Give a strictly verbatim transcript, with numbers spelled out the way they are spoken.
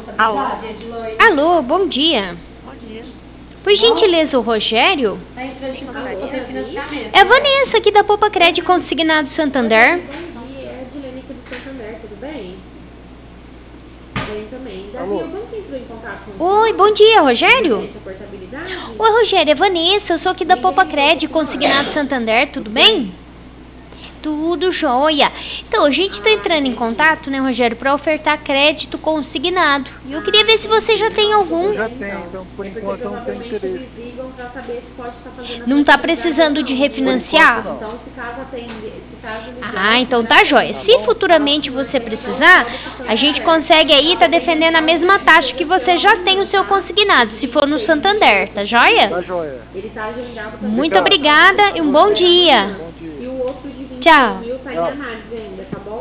Alô? Alô, bom dia. Bom dia. Por gentileza, o Rogério? Quem gostaria? É a Vanessa aqui da Poupa Crédito Consignado Santander. Bom dia, é a Edilene aqui do Santander, tudo bem? Bem também. Davi, Alô? o banco entrou em contato com Oi, bom dia, Rogério. referente à portabilidade? Oi, Rogério, é Vanessa, eu sou aqui da Poupa Crédito Consignado Santander, tudo bem? Tudo jóia. Então, a gente está entrando em contato, né, Rogério, para ofertar crédito consignado. E eu queria ver se você já tem algum. Eu já tenho, então por É porque enquanto eu não tenho provavelmente interesse. eles ligam para saber se pode estar fazendo a Não está portabilidade precisando ou de não. refinanciar? Por Então, se caso atender, se caso ligar, Ah, então tá jóia. Se futuramente você precisar, a gente consegue aí tá defendendo a mesma taxa que você já tem o seu consignado, se for no Santander, tá Tá jóia? joia. ele tá agendado para Muito obrigada e um bom dia. Bom dia. E o outro de vinte Tchau. mil tá em Tchau. análise ainda, tá bom?